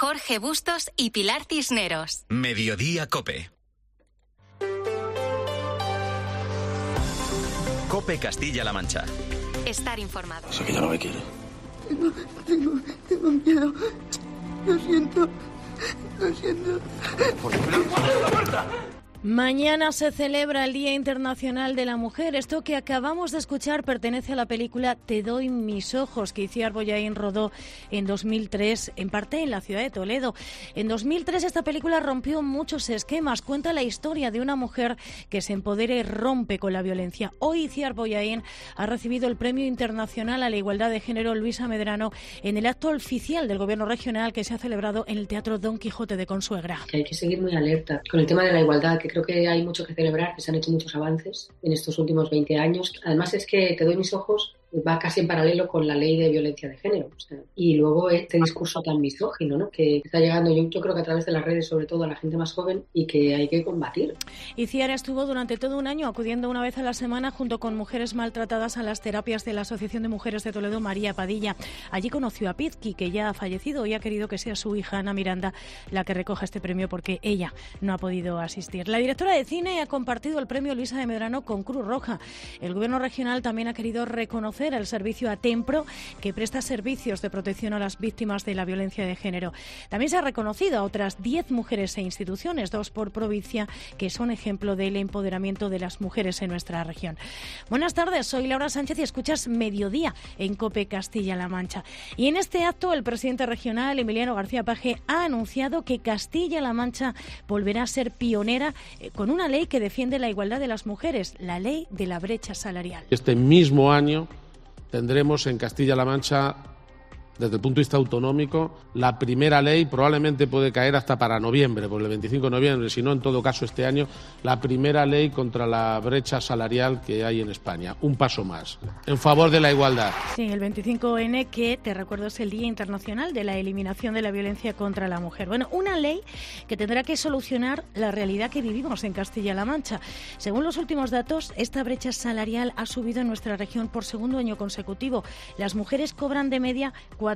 Jorge Bustos y Pilar Cisneros. Mediodía COPE. COPE Castilla-La Mancha. Estar informado. O sea que ya no me quiere. Tengo miedo. Lo siento. Mañana se celebra el Día Internacional de la Mujer. Esto que acabamos de escuchar pertenece a la película Te doy mis ojos, que Itziar Bollaín rodó en 2003, en parte en la ciudad de Toledo. En 2003 esta película rompió muchos esquemas. Cuenta la historia de una mujer que se empodera y rompe con la violencia. Hoy Itziar Bollaín ha recibido el Premio Internacional a la Igualdad de Género Luisa Medrano en el acto oficial del Gobierno regional que se ha celebrado en el Teatro Don Quijote de Consuegra. Que hay que seguir muy alerta con el tema de la igualdad, que creo que hay mucho que celebrar, que se han hecho muchos avances en estos últimos 20 años. Además es que Te doy mis ojos va casi en paralelo con la ley de violencia de género. O sea, y luego este discurso tan misógino, ¿no?, que está llegando, yo creo que a través de las redes, sobre todo a la gente más joven, y que hay que combatir. Itziar estuvo durante todo un año acudiendo una vez a la semana junto con mujeres maltratadas a las terapias de la Asociación de Mujeres de Toledo María Padilla. Allí conoció a Pizqui, que ya ha fallecido, y ha querido que sea su hija Ana Miranda la que recoja este premio porque ella no ha podido asistir. La directora de cine ha compartido el premio Luisa de Medrano con Cruz Roja. El Gobierno regional también ha querido reconocer el servicio Atempro, que presta servicios de protección a las víctimas de la violencia de género. También se ha reconocido a otras 10 mujeres e instituciones, 2 por provincia, que son ejemplo del empoderamiento de las mujeres en nuestra región. Buenas tardes, soy Laura Sánchez y escuchas Mediodía en COPE Castilla-La Mancha. Y en este acto el presidente regional, Emiliano García Paje, ha anunciado que Castilla-La Mancha volverá a ser pionera con una ley que defiende la igualdad de las mujeres, la ley de la brecha salarial. Este mismo año tendremos en Castilla-La Mancha, desde el punto de vista autonómico, la primera ley, probablemente puede caer hasta para noviembre, por el 25 de noviembre, si no, en todo caso este año, la primera ley contra la brecha salarial que hay en España. Un paso más, en favor de la igualdad. Sí, el 25N, que te recuerdo es el Día Internacional de la Eliminación de la Violencia contra la Mujer. Bueno, una ley que tendrá que solucionar la realidad que vivimos en Castilla-La Mancha. Según los últimos datos, esta brecha salarial ha subido en nuestra región por segundo año consecutivo. Las mujeres cobran de media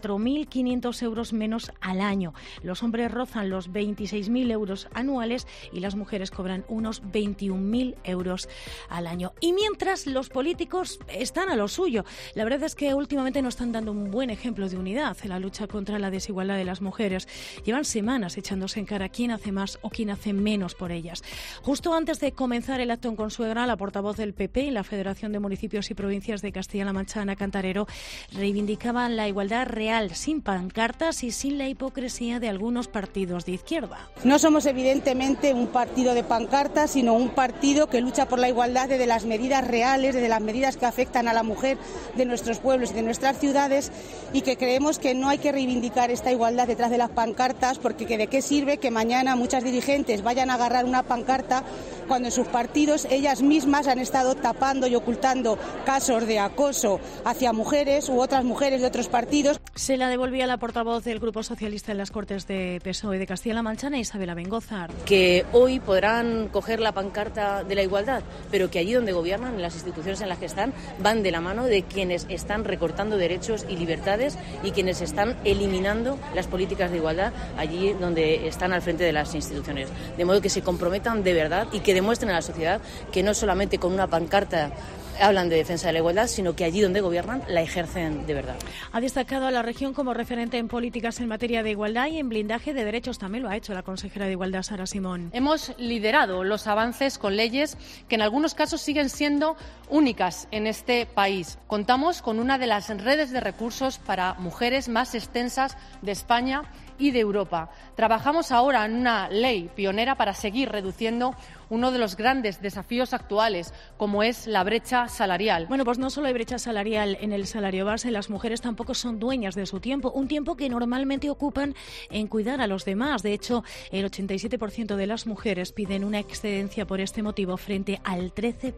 4.500 euros menos al año. Los hombres rozan los 26.000 euros anuales y las mujeres cobran unos 21.000 euros al año. Y mientras los políticos están a lo suyo, la verdad es que últimamente no están dando un buen ejemplo de unidad en la lucha contra la desigualdad de las mujeres. Llevan semanas echándose en cara quién hace más o quién hace menos por ellas. Justo antes de comenzar el acto en Consuegra, la portavoz del PP y la Federación de Municipios y Provincias de Castilla-La Mancha, Ana Cantarero, reivindicaban la igualdad real, sin pancartas y sin la hipocresía de algunos partidos de izquierda. No somos evidentemente un partido de pancartas, sino un partido que lucha por la igualdad desde las medidas reales, desde las medidas que afectan a la mujer de nuestros pueblos y de nuestras ciudades, y que creemos que no hay que reivindicar esta igualdad detrás de las pancartas, porque ¿de qué sirve que mañana muchas dirigentes vayan a agarrar una pancarta cuando en sus partidos ellas mismas han estado tapando y ocultando casos de acoso hacia mujeres u otras mujeres de otros partidos? Se la devolvía la portavoz del Grupo Socialista en las Cortes de PSOE de Castilla-La Mancha, Isabel Abengózar. Que hoy podrán coger la pancarta de la igualdad, pero que allí donde gobiernan, en las instituciones en las que están, van de la mano de quienes están recortando derechos y libertades y quienes están eliminando las políticas de igualdad allí donde están al frente de las instituciones. De modo que se comprometan de verdad y que demuestren a la sociedad que no solamente con una pancarta hablan de defensa de la igualdad, sino que allí donde gobiernan la ejercen de verdad. Ha destacado a la región como referente en políticas en materia de igualdad y en blindaje de derechos. También lo ha hecho la consejera de Igualdad, Sara Simón. Hemos liderado los avances con leyes que en algunos casos siguen siendo únicas en este país. Contamos con una de las redes de recursos para mujeres más extensas de España y de Europa. Trabajamos ahora en una ley pionera para seguir reduciendo uno de los grandes desafíos actuales, como es la brecha salarial. Bueno, pues no solo hay brecha salarial en el salario base, las mujeres tampoco son dueñas de su tiempo, un tiempo que normalmente ocupan en cuidar a los demás. De hecho, el 87% de las mujeres piden una excedencia por este motivo frente al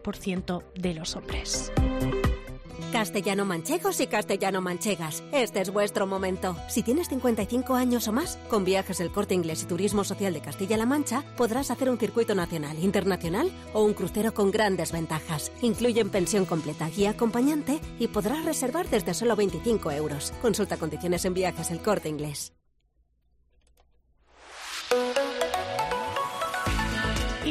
13% de los hombres. Castellano-manchegos y castellano-manchegas, este es vuestro momento. Si tienes 55 años o más, con Viajes El Corte Inglés y Turismo Social de Castilla-La Mancha podrás hacer un circuito nacional, internacional o un crucero con grandes ventajas. Incluyen pensión completa, guía acompañante y podrás reservar desde solo 25 euros. Consulta condiciones en Viajes El Corte Inglés.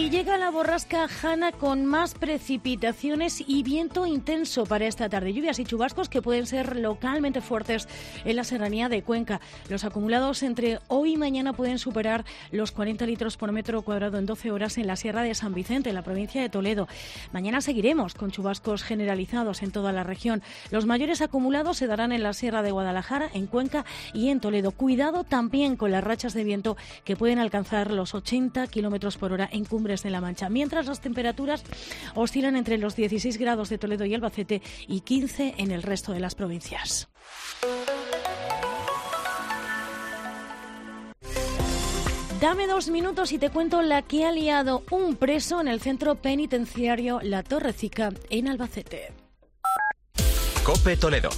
Y llega la borrasca Hanna con más precipitaciones y viento intenso para esta tarde. Lluvias y chubascos que pueden ser localmente fuertes en la serranía de Cuenca. Los acumulados entre hoy y mañana pueden superar los 40 litros por metro cuadrado en 12 horas en la Sierra de San Vicente, en la provincia de Toledo. Mañana seguiremos con chubascos generalizados en toda la región. Los mayores acumulados se darán en la Sierra de Guadalajara, en Cuenca y en Toledo. Cuidado también con las rachas de viento que pueden alcanzar los 80 kilómetros por hora en Cumbres de la Mancha. Mientras las temperaturas oscilan entre los 16 grados de Toledo y Albacete y 15 en el resto de las provincias. Dame 2 minutos y te cuento la que ha liado un preso en el centro penitenciario La Torrecica, en Albacete. COPE Toledo.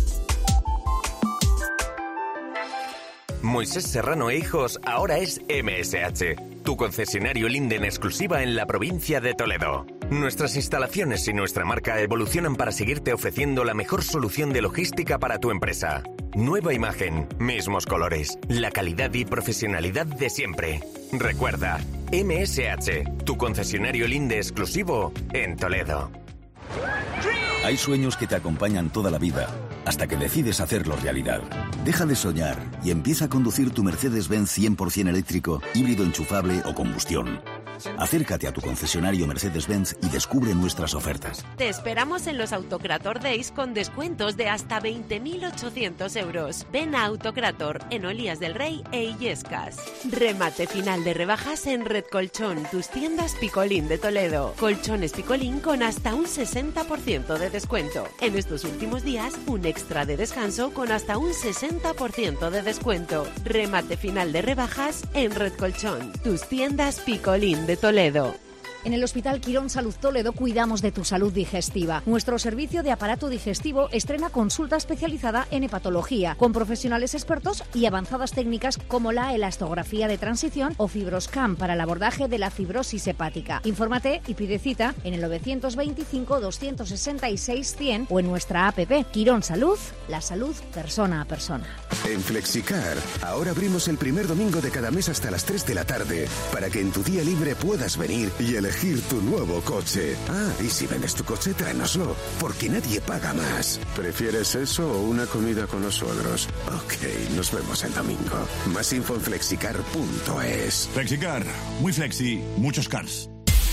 Moisés Serrano e Hijos ahora es MSH, tu concesionario Linde en exclusiva en la provincia de Toledo. Nuestras instalaciones y nuestra marca evolucionan para seguirte ofreciendo la mejor solución de logística para tu empresa. Nueva imagen, mismos colores, la calidad y profesionalidad de siempre. Recuerda, MSH, tu concesionario Linde exclusivo en Toledo. Hay sueños que te acompañan toda la vida, hasta que decides hacerlo realidad. Deja de soñar y empieza a conducir tu Mercedes-Benz 100% eléctrico, híbrido enchufable o combustión. Acércate a tu concesionario Mercedes-Benz y descubre nuestras ofertas. Te esperamos en los Autocrator Days con descuentos de hasta 20.800 euros. Ven a Autocrator en Olías del Rey e Illescas. Remate final de rebajas en Red Colchón, tus tiendas Picolín de Toledo. Colchones Picolín con hasta un 60% de descuento. En estos últimos días, un extra de descanso con hasta un 60% de descuento. Remate final de rebajas en Red Colchón, tus tiendas Picolín de Toledo. En el Hospital Quirón Salud Toledo cuidamos de tu salud digestiva. Nuestro servicio de aparato digestivo estrena consulta especializada en hepatología, con profesionales expertos y avanzadas técnicas como la elastografía de transición o Fibroscan para el abordaje de la fibrosis hepática. Infórmate y pide cita en el 925 266 100 o en nuestra app. Quirón Salud, la salud persona a persona. En Flexicar, ahora abrimos el primer domingo de cada mes hasta las 3 de la tarde, para que en tu día libre puedas venir y elegir tu nuevo coche. Ah, y si vendes tu coche, tráenoslo, porque nadie paga más. ¿Prefieres eso o una comida con los suegros? Ok, nos vemos el domingo. Más info en flexicar.es. Flexicar, muy flexi, muchos cars.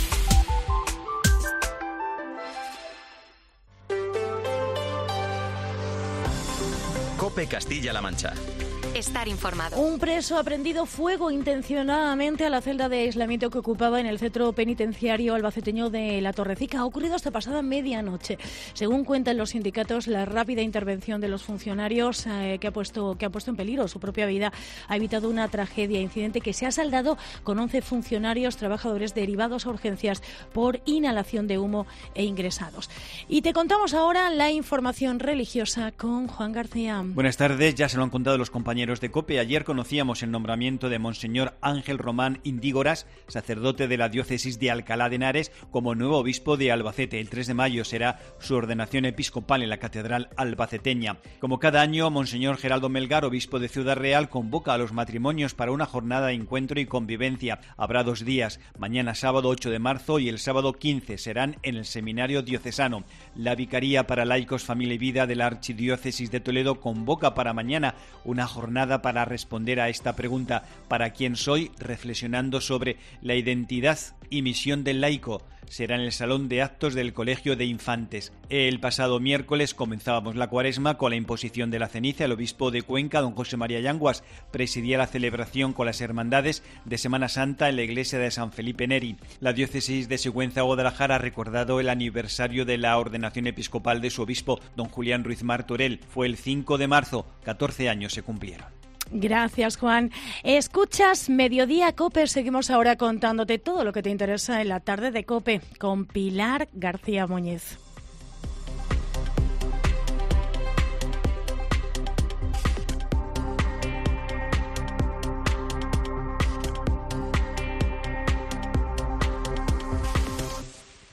COPE Castilla-La Mancha. Estar informado. Un preso ha prendido fuego intencionadamente a la celda de aislamiento que ocupaba en el centro penitenciario albaceteño de La Torrecica. Ha ocurrido esta pasada medianoche. Según cuentan los sindicatos, la rápida intervención de los funcionarios que ha puesto en peligro su propia vida ha evitado una tragedia, incidente que se ha saldado con 11 funcionarios trabajadores derivados a urgencias por inhalación de humo e ingresados. Y te contamos ahora la información religiosa con Juan García. Buenas tardes, ya se lo han contado los compañeros de COPE. Ayer conocíamos el nombramiento de Monseñor Ángel Román Indígoras, sacerdote de la diócesis de Alcalá de Henares, como nuevo obispo de Albacete. El 3 de mayo será su ordenación episcopal en la catedral albaceteña. Como cada año, Monseñor Geraldo Melgar, obispo de Ciudad Real, convoca a los matrimonios para una jornada de encuentro y convivencia. Habrá 2 días, mañana sábado 8 de marzo y el sábado 15, serán en el Seminario Diocesano. La Vicaría para Laicos, Familia y Vida de la Archidiócesis de Toledo convoca para mañana una jornada para responder a esta pregunta: ¿para quién soy?, reflexionando sobre la identidad y misión del laico. Será en el Salón de Actos del Colegio de Infantes. El pasado miércoles comenzábamos la Cuaresma con la imposición de la ceniza. El obispo de Cuenca, don José María Yanguas, presidía la celebración con las hermandades de Semana Santa en la iglesia de San Felipe Neri. La diócesis de Sigüenza-Guadalajara ha recordado el aniversario de la ordenación episcopal de su obispo, don Julián Ruiz Martorell. Fue el 5 de marzo, 14 años se cumplieron. Gracias, Juan. Escuchas Mediodía COPE. Seguimos ahora contándote todo lo que te interesa en la tarde de COPE con Pilar García Muñiz.